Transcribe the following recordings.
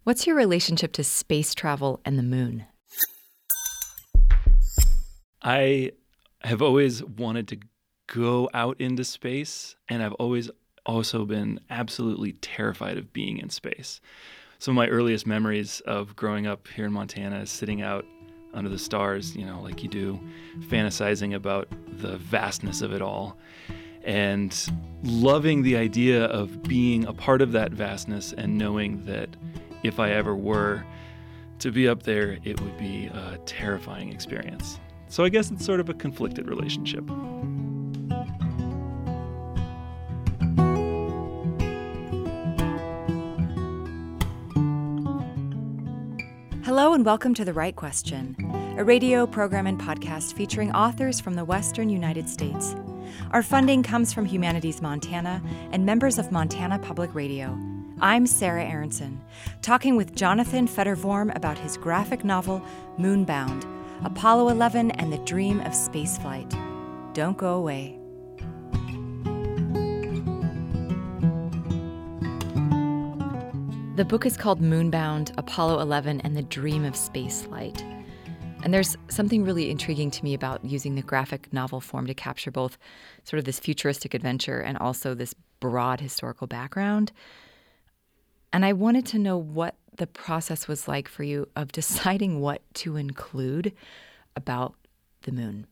What's your relationship to space travel and the moon? I have always wanted to go out into space, and I've always also been absolutely terrified of being in space. Some of my earliest memories of growing up here in Montana is sitting out under the stars, like you do, fantasizing about the vastness of it all, and loving the idea of being a part of that vastness and knowing that if I ever were to be up there, it would be a terrifying experience. So I guess it's sort of a conflicted relationship. Hello and welcome to The Right Question, a radio program and podcast featuring authors from the Western United States. Our funding comes from Humanities Montana and members of Montana Public Radio. I'm Sarah Aronson, talking with Jonathan Feder-Vorm about his graphic novel, Moonbound, Apollo 11 and the Dream of Spaceflight. Don't go away. The book is called Moonbound, Apollo 11 and the Dream of Spaceflight. And there's something really intriguing to me about using the graphic novel form to capture both sort of this futuristic adventure and also this broad historical background. And I wanted to know what the process was like for you of deciding what to include about the moon.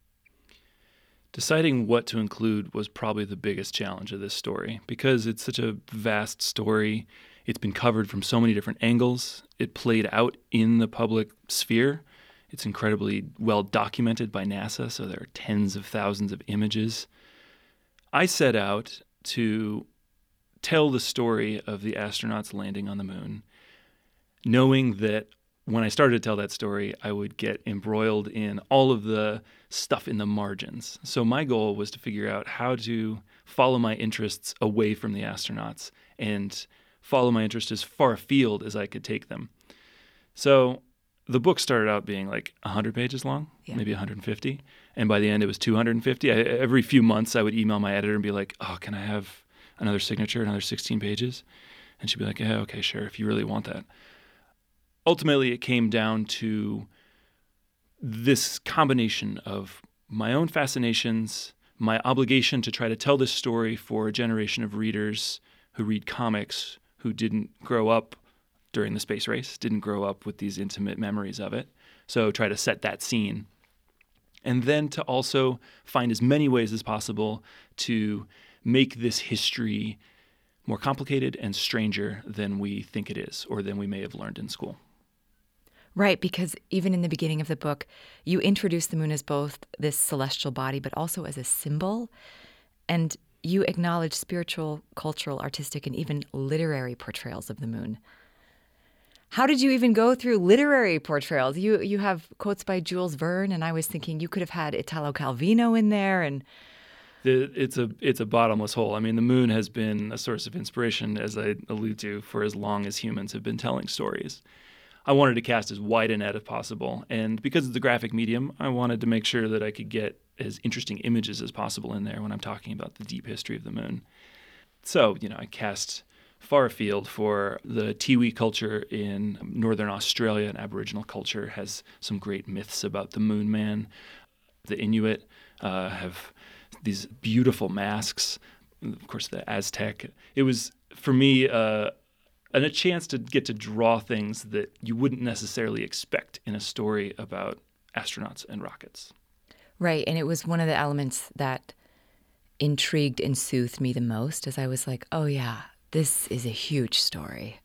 Deciding what to include was probably the biggest challenge of this story because it's such a vast story. It's been covered from so many different angles. It played out in the public sphere. It's incredibly well documented by NASA, so there are tens of thousands of images. I set out to tell the story of the astronauts landing on the moon, knowing that when I started to tell that story, I would get embroiled in all of the stuff in the margins. So my goal was to figure out how to follow my interests away from the astronauts and follow my interest as far afield as I could take them. So the book started out being like 100 pages long, maybe 150. And by the end, it was 250. Every few months, I would email my editor and be like, oh, can I have another signature, another 16 pages? And she'd be like, yeah, okay, sure, if you really want that. Ultimately, it came down to this combination of my own fascinations, my obligation to try to tell this story for a generation of readers who read comics, who didn't grow up during the space race, didn't grow up with these intimate memories of it. So try to set that scene. And then to also find as many ways as possible to make this history more complicated and stranger than we think it is or than we may have learned in school. Right, because even in the beginning of the book, you introduce the moon as both this celestial body, but also as a symbol. And you acknowledge spiritual, cultural, artistic, and even literary portrayals of the moon. How did you even go through literary portrayals? You have quotes by Jules Verne, and I was thinking you could have had Italo Calvino in there. And it's a bottomless hole. I mean, the moon has been a source of inspiration, as I allude to, for as long as humans have been telling stories. I wanted to cast as wide a net as possible, and because it's a graphic medium, I wanted to make sure that I could get as interesting images as possible in there when I'm talking about the deep history of the moon. So, I cast far afield for the Tiwi culture in northern Australia, and Aboriginal culture has some great myths about the moon man. The Inuit have these beautiful masks, of course the Aztec. It was, for me, a chance to get to draw things that you wouldn't necessarily expect in a story about astronauts and rockets. Right, and it was one of the elements that intrigued and soothed me the most, as I was like, oh yeah, this is a huge story.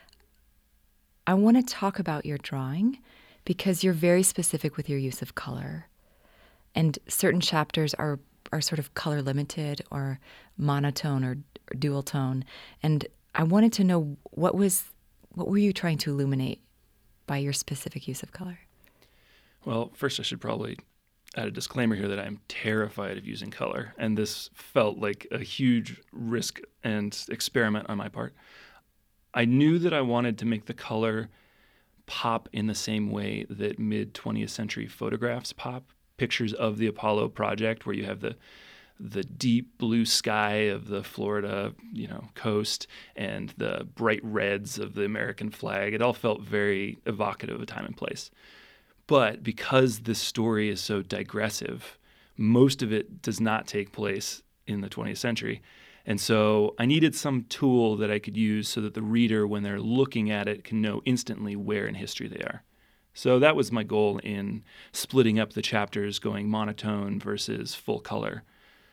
I want to talk about your drawing because you're very specific with your use of color. And certain chapters are sort of color limited or monotone or dual tone. And I wanted to know what were you trying to illuminate by your specific use of color? Well, first I should probably add a disclaimer here that I'm terrified of using color, and this felt like a huge risk and experiment on my part. I knew that I wanted to make the color pop in the same way that mid-20th century photographs pop. Pictures of the Apollo project where you have the the deep blue sky of the Florida, coast and the bright reds of the American flag. It all felt very evocative of time and place. But because this story is so digressive, most of it does not take place in the 20th century. And so I needed some tool that I could use so that the reader, when they're looking at it, can know instantly where in history they are. So that was my goal in splitting up the chapters, going monotone versus full color.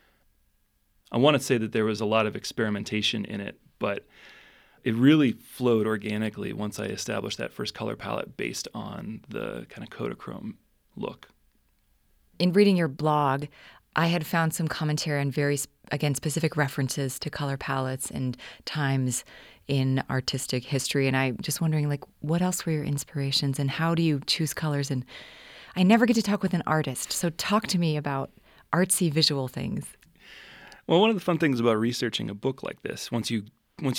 I want to say that there was a lot of experimentation in it, but it really flowed organically once I established that first color palette based on the kind of Kodachrome look. In reading your blog, I had found some commentary on specific references to color palettes and times in artistic history. And I'm just wondering, what else were your inspirations and how do you choose colors? And I never get to talk with an artist, so talk to me about artsy visual things. Well, one of the fun things about researching a book like this, once you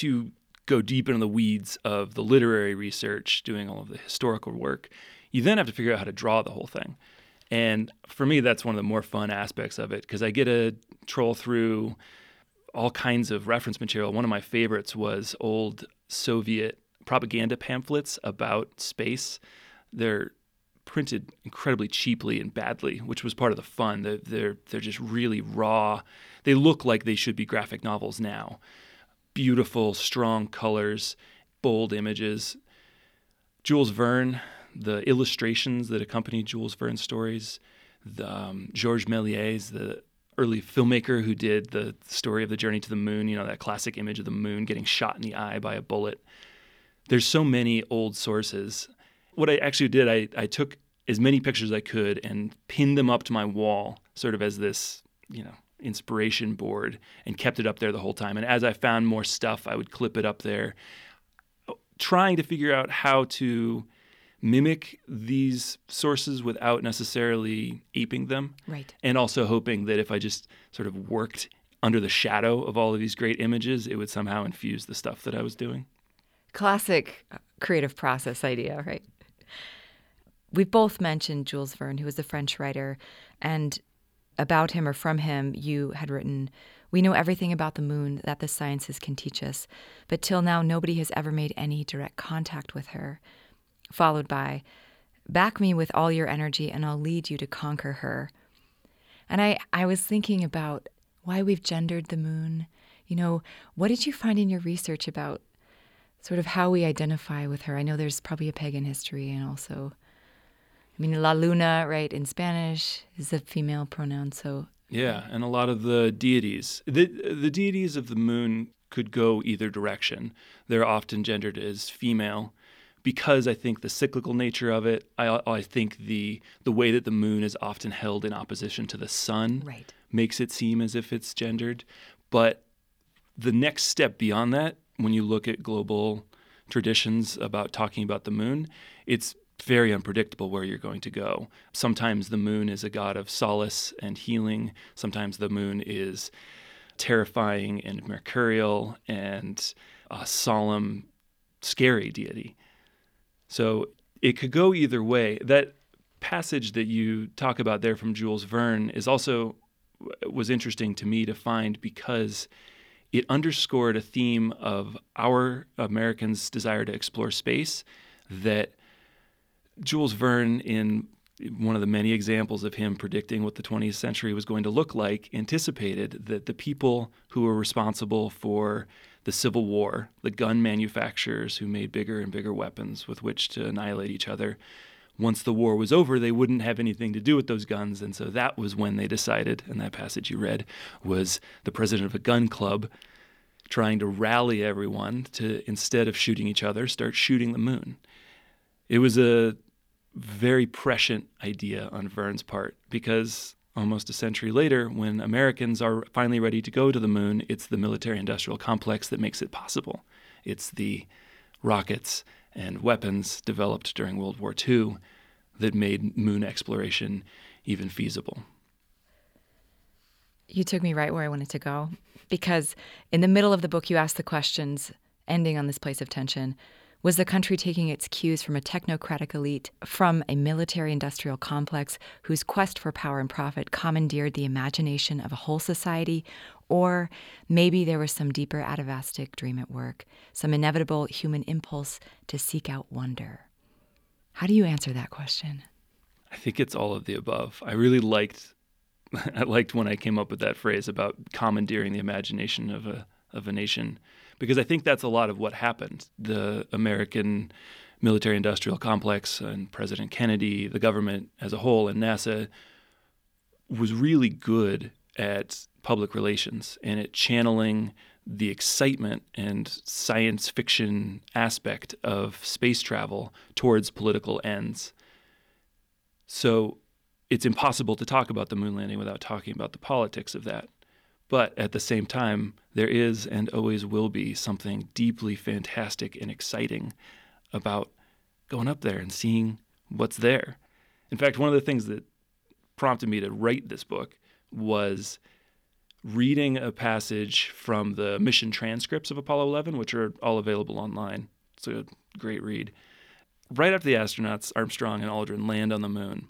go deep into the weeds of the literary research, doing all of the historical work, you then have to figure out how to draw the whole thing. And for me, that's one of the more fun aspects of it because I get to troll through all kinds of reference material. One of my favorites was old Soviet propaganda pamphlets about space. They're printed incredibly cheaply and badly, which was part of the fun. They're just really raw. They look like they should be graphic novels now. Beautiful, strong colors, bold images. Jules Verne, the illustrations that accompany Jules Verne's stories, Georges Méliès, the early filmmaker who did the story of the journey to the moon, that classic image of the moon getting shot in the eye by a bullet. There's so many old sources. What I actually did, I took as many pictures as I could and pinned them up to my wall, sort of as this, inspiration board, and kept it up there the whole time. And as I found more stuff, I would clip it up there, trying to figure out how to mimic these sources without necessarily aping them. Right. And also hoping that if I just sort of worked under the shadow of all of these great images, it would somehow infuse the stuff that I was doing. Classic creative process idea, right? We've both mentioned Jules Verne, who was a French writer, and about him or from him, you had written, "We know everything about the moon that the sciences can teach us, but till now nobody has ever made any direct contact with her." Followed by, "Back me with all your energy and I'll lead you to conquer her." And I was thinking about why we've gendered the moon. What did you find in your research about sort of how we identify with her? I know there's probably a pagan history and also, La Luna, right, in Spanish is a female pronoun, so. Yeah, and a lot of the deities. The deities of the moon could go either direction. They're often gendered as female because I think the cyclical nature of it, I think the way that the moon is often held in opposition to the sun right. makes it seem as if it's gendered. But the next step beyond that, when you look at global traditions about talking about the moon, it's very unpredictable where you're going to go. Sometimes the moon is a god of solace and healing. Sometimes the moon is terrifying and mercurial and a solemn, scary deity. So it could go either way. That passage that you talk about there from Jules Verne was interesting to me to find because it underscored a theme of our Americans' desire to explore space that Jules Verne, in one of the many examples of him predicting what the 20th century was going to look like, anticipated that the people who were responsible for the Civil War, the gun manufacturers who made bigger and bigger weapons with which to annihilate each other, once the war was over, they wouldn't have anything to do with those guns. And so that was when they decided, and that passage you read was the president of a gun club trying to rally everyone to, instead of shooting each other, start shooting the moon. It was a very prescient idea on Verne's part because almost a century later, when Americans are finally ready to go to the moon, it's the military-industrial complex that makes it possible. It's the rockets and weapons developed during World War II that made moon exploration even feasible. You took me right where I wanted to go because in the middle of the book, you asked the questions, ending on this place of tension. Was the country taking its cues from a technocratic elite, from a military-industrial complex whose quest for power and profit commandeered the imagination of a whole society? Or maybe there was some deeper atavistic dream at work, some inevitable human impulse to seek out wonder. How do you answer that question? I think it's all of the above. I really liked when I came up with that phrase about commandeering the imagination of a nation, because I think that's a lot of what happened. The American military-industrial complex and President Kennedy, the government as a whole, and NASA was really good at public relations and at channeling the excitement and science fiction aspect of space travel towards political ends. So it's impossible to talk about the moon landing without talking about the politics of that. But at the same time, there is and always will be something deeply fantastic and exciting about going up there and seeing what's there. In fact, one of the things that prompted me to write this book was reading a passage from the mission transcripts of Apollo 11, which are all available online. It's a great read. Right after the astronauts, Armstrong and Aldrin, land on the moon,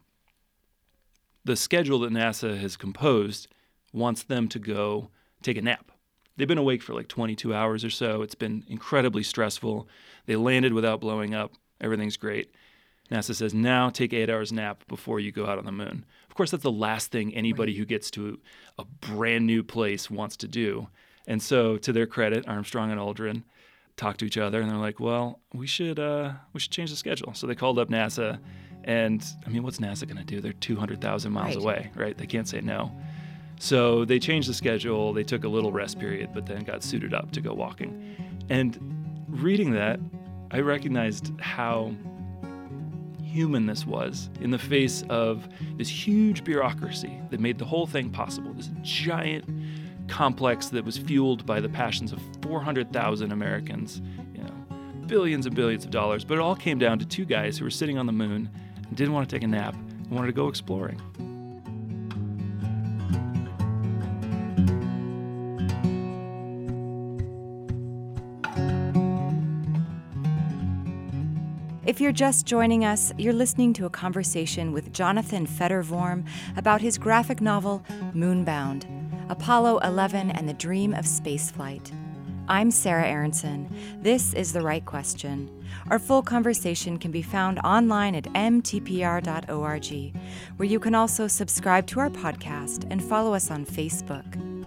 the schedule that NASA has composed wants them to go take a nap. They've been awake for like 22 hours or so. It's been incredibly stressful. They landed without blowing up. Everything's great. NASA says, now take 8 hours nap before you go out on the moon. Of course, that's the last thing anybody who gets to a brand new place wants to do. And so, to their credit, Armstrong and Aldrin talked to each other, and they're like, well, we should change the schedule. So they called up NASA, and I mean, what's NASA going to do? They're 200,000 miles away, right? They can't say no. So they changed the schedule. They took a little rest period, but then got suited up to go walking. And reading that, I recognized how human this was in the face of this huge bureaucracy that made the whole thing possible, this giant complex that was fueled by the passions of 400,000 Americans, billions and billions of dollars. But it all came down to two guys who were sitting on the moon and didn't want to take a nap and wanted to go exploring. If you're just joining us, you're listening to a conversation with Jonathan Feder-Vorm about his graphic novel, Moonbound, Apollo 11 and the Dream of Spaceflight. I'm Sarah Aronson. This is The Right Question. Our full conversation can be found online at mtpr.org, where you can also subscribe to our podcast and follow us on Facebook.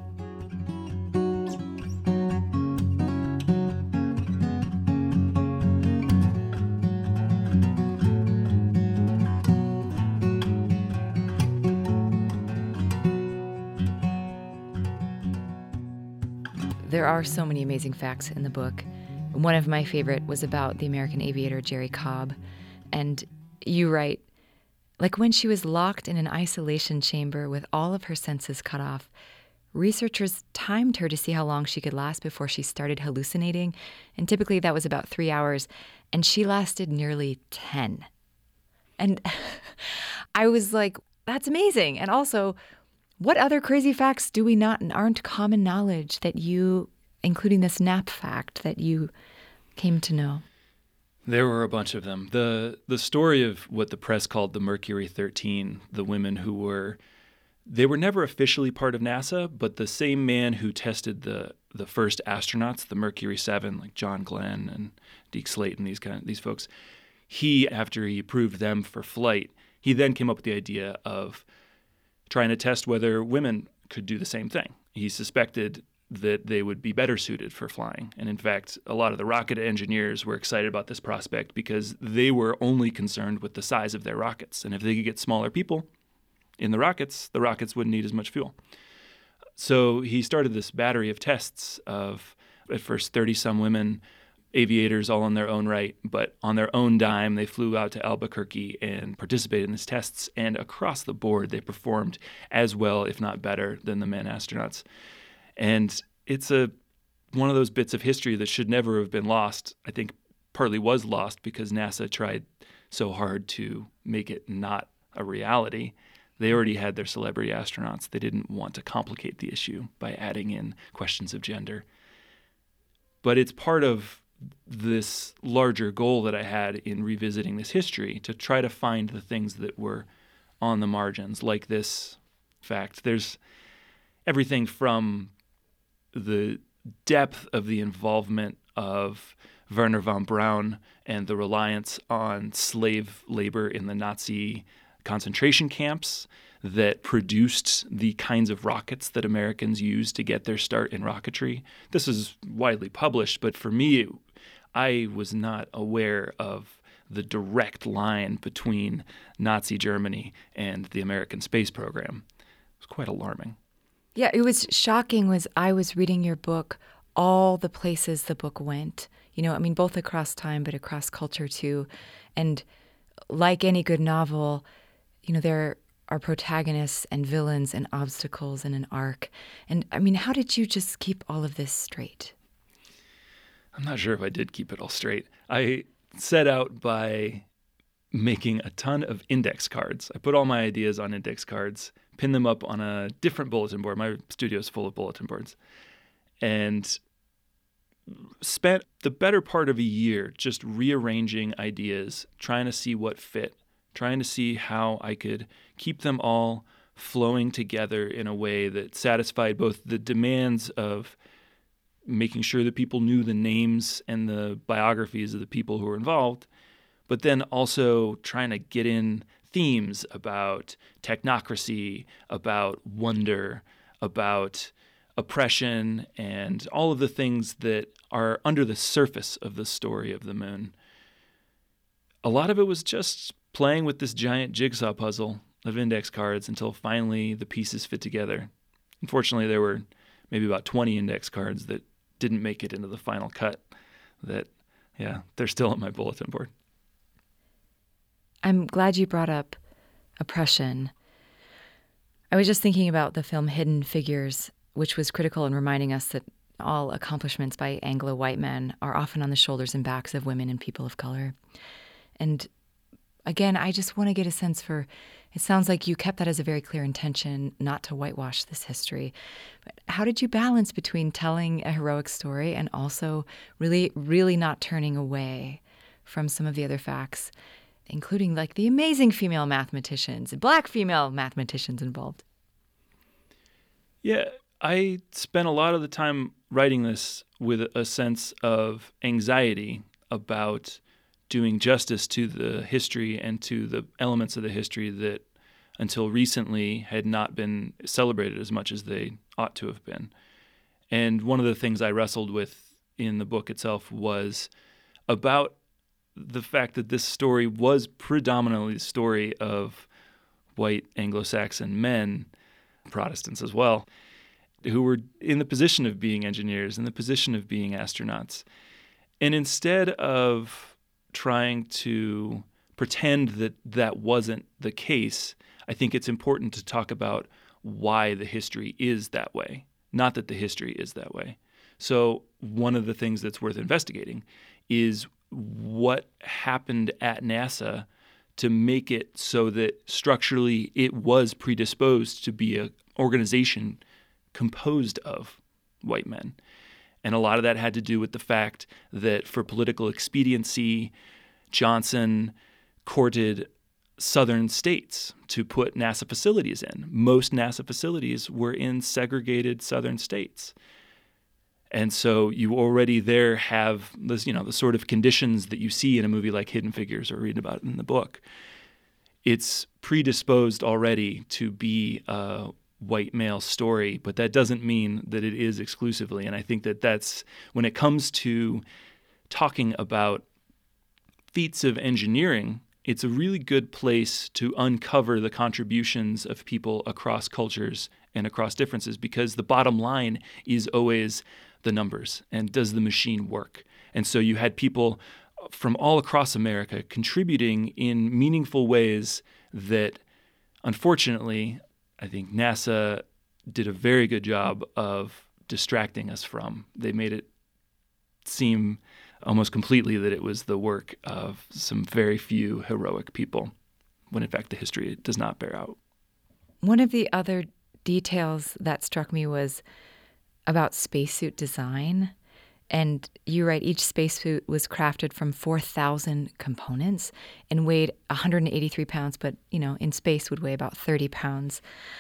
There are so many amazing facts in the book. One of my favorite was about the American aviator Jerry Cobb. And you write, like when she was locked in an isolation chamber with all of her senses cut off, researchers timed her to see how long she could last before she started hallucinating. And typically that was about 3 hours. And she lasted nearly 10. And I was like, that's amazing. And also, what other crazy facts do we not and aren't common knowledge that you, including this nap fact, that you came to know? There were a bunch of them. The story of what the press called the Mercury 13, the women who were never officially part of NASA, but the same man who tested the first astronauts, the Mercury 7, like John Glenn and Deke Slayton, these folks, he, after he approved them for flight, he then came up with the idea of trying to test whether women could do the same thing. He suspected that they would be better suited for flying. And in fact, a lot of the rocket engineers were excited about this prospect because they were only concerned with the size of their rockets. And if they could get smaller people in the rockets wouldn't need as much fuel. So he started this battery of tests of, at first, 30-some women, aviators all in their own right, but on their own dime, they flew out to Albuquerque and participated in these tests. And across the board, they performed as well, if not better, than the men astronauts. And it's one of those bits of history that should never have been lost. I think partly was lost because NASA tried so hard to make it not a reality. They already had their celebrity astronauts. They didn't want to complicate the issue by adding in questions of gender. But it's part of this larger goal that I had in revisiting this history, to try to find the things that were on the margins, like this fact. There's everything from the depth of the involvement of Wernher von Braun and the reliance on slave labor in the Nazi concentration camps that produced the kinds of rockets that Americans used to get their start in rocketry. This is widely published, but for me, I was not aware of the direct line between Nazi Germany and the American space program. It was quite alarming. Yeah, it was shocking. I was reading your book, all the places the book went, both across time, but across culture too. And like any good novel, there are protagonists and villains and obstacles and an arc. And how did you just keep all of this straight? I'm not sure if I did keep it all straight. I set out by making a ton of index cards. I put all my ideas on index cards, pinned them up on a different bulletin board. My studio is full of bulletin boards. And spent the better part of a year just rearranging ideas, trying to see what fit, trying to see how I could keep them all flowing together in a way that satisfied both the demands of making sure that people knew the names and the biographies of the people who were involved, but then also trying to get in themes about technocracy, about wonder, about oppression, and all of the things that are under the surface of the story of the moon. A lot of it was just playing with this giant jigsaw puzzle of index cards until finally the pieces fit together. Unfortunately, there were maybe about 20 index cards that didn't make it into the final cut. They're still on my bulletin board. I'm glad you brought up oppression. I was just thinking about the film Hidden Figures, which was critical in reminding us that all accomplishments by Anglo-white men are often on the shoulders and backs of women and people of color. And again, I just want to get a sense for, it sounds like you kept that as a very clear intention, not to whitewash this history. But how did you balance between telling a heroic story and also really, really not turning away from some of the other facts, including like the amazing female mathematicians and Black female mathematicians involved? Yeah, I spent a lot of the time writing this with a sense of anxiety about doing justice to the history and to the elements of the history that until recently had not been celebrated as much as they ought to have been. And one of the things I wrestled with in the book itself was about the fact that this story was predominantly the story of white Anglo-Saxon men, Protestants as well, who were in the position of being engineers, in the position of being astronauts. And instead of trying to pretend that that wasn't the case, I think it's important to talk about why the history is that way, not that the history is that way. So one of the things that's worth investigating is what happened at NASA to make it so that structurally it was predisposed to be an organization composed of white men. And a lot of that had to do with the fact that for political expediency, Johnson courted southern states to put NASA facilities in. Most NASA facilities were in segregated southern states. And so you already there have this, the sort of conditions that you see in a movie like Hidden Figures or read about in the book. It's predisposed already to be a white male story, but that doesn't mean that it is exclusively. And I think that that's, when it comes to talking about feats of engineering, it's a really good place to uncover the contributions of people across cultures and across differences, because the bottom line is always the numbers and does the machine work. And so you had people from all across America contributing in meaningful ways that, unfortunately, I think NASA did a very good job of distracting us from. They made it seem almost completely that it was the work of some very few heroic people, when in fact the history does not bear out. One of the other details that struck me was about spacesuit design And you write each spacesuit was crafted from 4,000 components and weighed 183 pounds, but, in space would weigh about 30 pounds.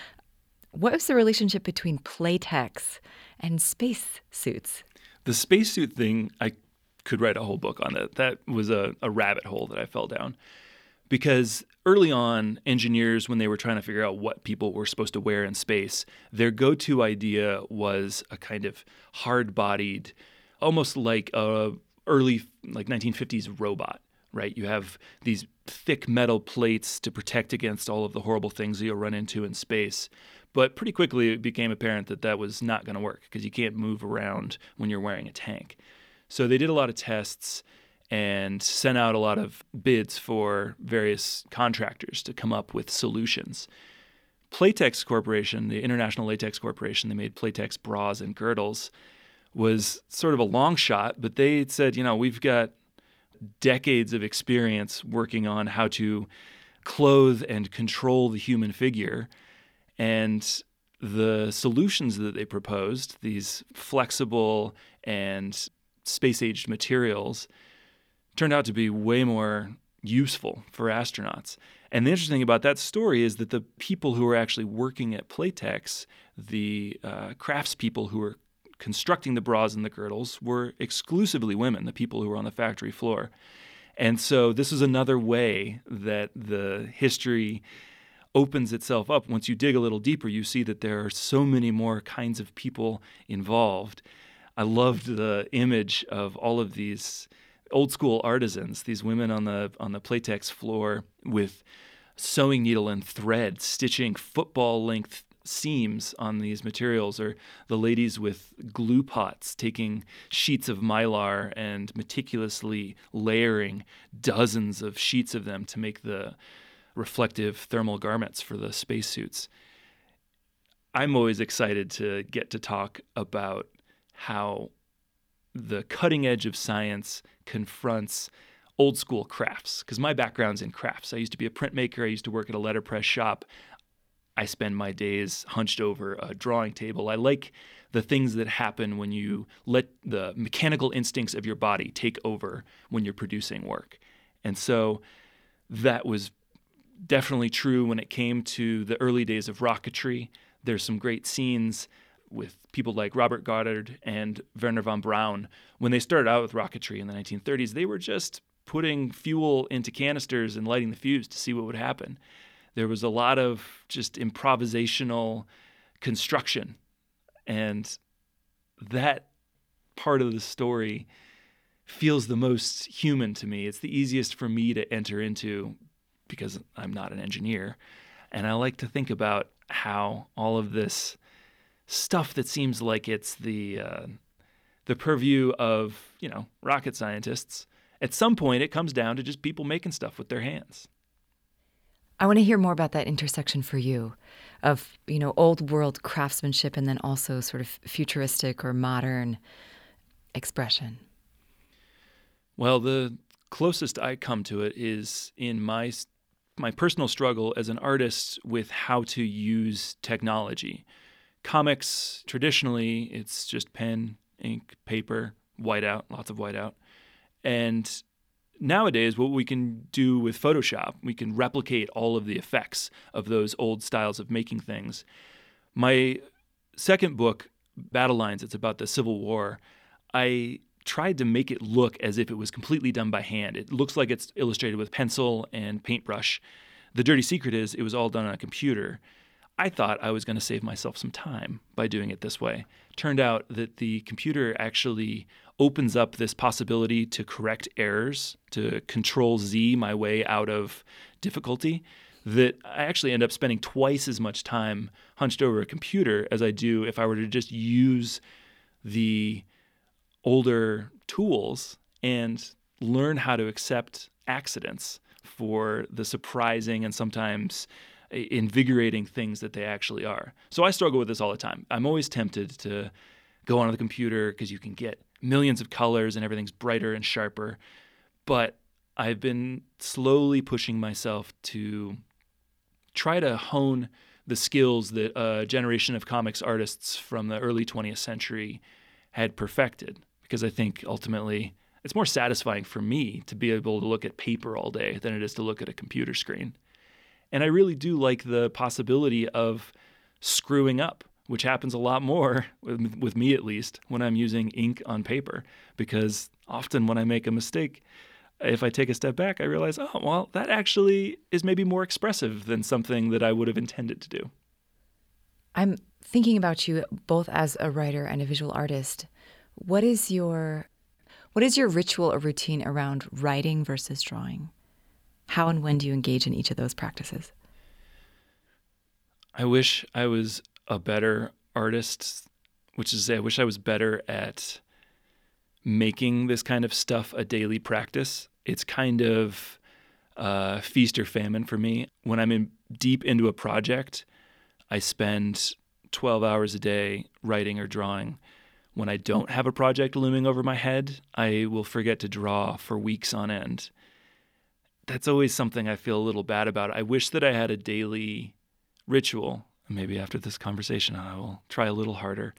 What was the relationship between Playtex and space suits? The spacesuit thing, I could write a whole book on that. That was a rabbit hole that I fell down. Because early on, engineers, when they were trying to figure out what people were supposed to wear in space, their go-to idea was a kind of hard-bodied, almost like a early 1950s robot, right? You have these thick metal plates to protect against all of the horrible things that you'll run into in space. But pretty quickly, it became apparent that that was not going to work because you can't move around when you're wearing a tank. So they did a lot of tests and sent out a lot of bids for various contractors to come up with solutions. Playtex Corporation, the International Latex Corporation, they made Playtex bras and girdles, was sort of a long shot, but they said, we've got decades of experience working on how to clothe and control the human figure. And the solutions that they proposed, these flexible and space-aged materials, turned out to be way more useful for astronauts. And the interesting thing about that story is that the people who were actually working at Playtex, the craftspeople who were constructing the bras and the girdles, were exclusively women, the people who were on the factory floor. And so this is another way that the history opens itself up. Once you dig a little deeper, you see that there are so many more kinds of people involved. I loved the image of all of these old school artisans, these women on the Playtex floor with sewing needle and thread, stitching football length seams on these materials, or the ladies with glue pots taking sheets of mylar and meticulously layering dozens of sheets of them to make the reflective thermal garments for the spacesuits. I'm always excited to get to talk about how the cutting edge of science confronts old school crafts, because my background's in crafts. I used to be a printmaker. I used to work at a letterpress shop. I spend my days hunched over a drawing table. I like the things that happen when you let the mechanical instincts of your body take over when you're producing work. And so that was definitely true when it came to the early days of rocketry. There's some great scenes with people like Robert Goddard and Wernher von Braun. When they started out with rocketry in the 1930s, they were just putting fuel into canisters and lighting the fuse to see what would happen. There was a lot of just improvisational construction. And that part of the story feels the most human to me. It's the easiest for me to enter into because I'm not an engineer. And I like to think about how all of this stuff that seems like it's the purview of, rocket scientists, at some point it comes down to just people making stuff with their hands. I want to hear more about that intersection for you of, old world craftsmanship and then also sort of futuristic or modern expression. Well, the closest I come to it is in my personal struggle as an artist with how to use technology. Comics, traditionally, it's just pen, ink, paper, whiteout, lots of whiteout. And nowadays, what we can do with Photoshop, we can replicate all of the effects of those old styles of making things. My second book, Battle Lines, it's about the Civil War. I tried to make it look as if it was completely done by hand. It looks like it's illustrated with pencil and paintbrush. The dirty secret is it was all done on a computer. I thought I was going to save myself some time by doing it this way. Turned out that the computer actually opens up this possibility to correct errors, to Control-Z my way out of difficulty, that I actually end up spending twice as much time hunched over a computer as I do if I were to just use the older tools and learn how to accept accidents for the surprising and sometimes invigorating things that they actually are. So I struggle with this all the time. I'm always tempted to go onto the computer because you can get millions of colors and everything's brighter and sharper. But I've been slowly pushing myself to try to hone the skills that a generation of comics artists from the early 20th century had perfected. because I think ultimately it's more satisfying for me to be able to look at paper all day than it is to look at a computer screen. And I really do like the possibility of screwing up, which happens a lot more, with me at least, when I'm using ink on paper, because often when I make a mistake, if I take a step back, I realize, oh, well, that actually is maybe more expressive than something that I would have intended to do. I'm thinking about you both as a writer and a visual artist. What is your ritual or routine around writing versus drawing? How and when do you engage in each of those practices? I wish I was a better artist, which is to say I wish I was better at making this kind of stuff a daily practice. It's kind of feast or famine for me. When I'm deep into a project, I spend 12 hours a day writing or drawing. When I don't have a project looming over my head, I will forget to draw for weeks on end. That's always something I feel a little bad about. I wish that I had a daily ritual. Maybe after this conversation, I will try a little harder.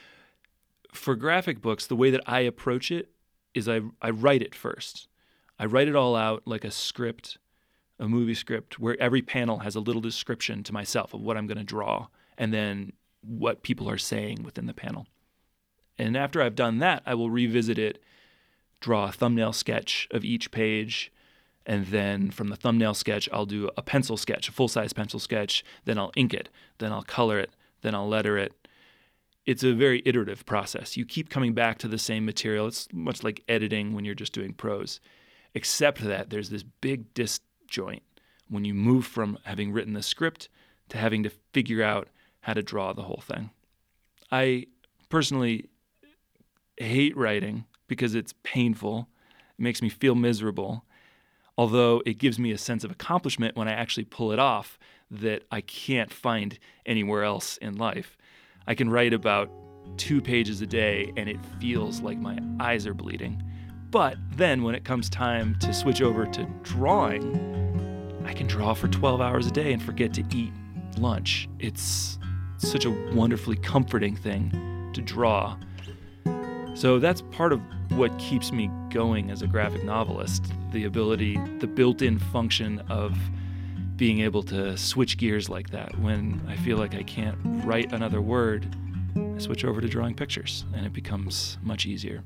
For graphic books, the way that I approach it is I write it first. I write it all out like a script, a movie script, where every panel has a little description to myself of what I'm going to draw, and then what people are saying within the panel. And after I've done that, I will revisit it, draw a thumbnail sketch of each page, and then from the thumbnail sketch, I'll do a pencil sketch, a full-size pencil sketch, then I'll ink it, then I'll color it, then I'll letter it. It's a very iterative process. You keep coming back to the same material. It's much like editing when you're just doing prose, except that there's this big disjoint when you move from having written the script to having to figure out how to draw the whole thing. I personally hate writing because it's painful. It makes me feel miserable. Although it gives me a sense of accomplishment when I actually pull it off that I can't find anywhere else in life. I can write about 2 pages a day and it feels like my eyes are bleeding. But then when it comes time to switch over to drawing, I can draw for 12 hours a day and forget to eat lunch. It's such a wonderfully comforting thing to draw. So that's part of what keeps me going as a graphic novelist, the ability, the built-in function of being able to switch gears like that. When I feel like I can't write another word, I switch over to drawing pictures, and it becomes much easier.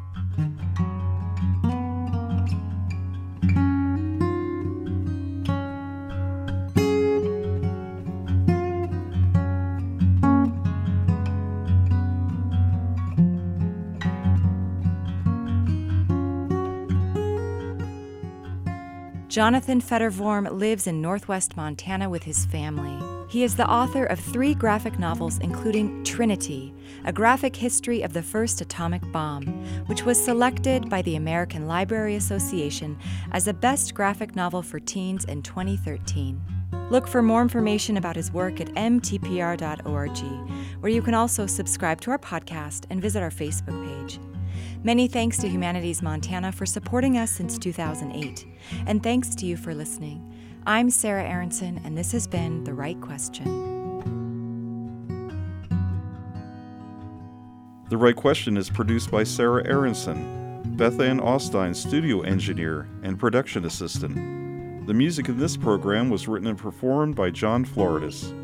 Jonathan Feder-Vorm lives in northwest Montana with his family. He is the author of 3 graphic novels, including Trinity, a graphic history of the first atomic bomb, which was selected by the American Library Association as the best graphic novel for teens in 2013. Look for more information about his work at mtpr.org, where you can also subscribe to our podcast and visit our Facebook page. Many thanks to Humanities Montana for supporting us since 2008, and thanks to you for listening. I'm Sarah Aronson, and this has been The Right Question. The Right Question is produced by Sarah Aronson, Beth Ann Austin, studio engineer and production assistant. The music in this program was written and performed by John Floridis.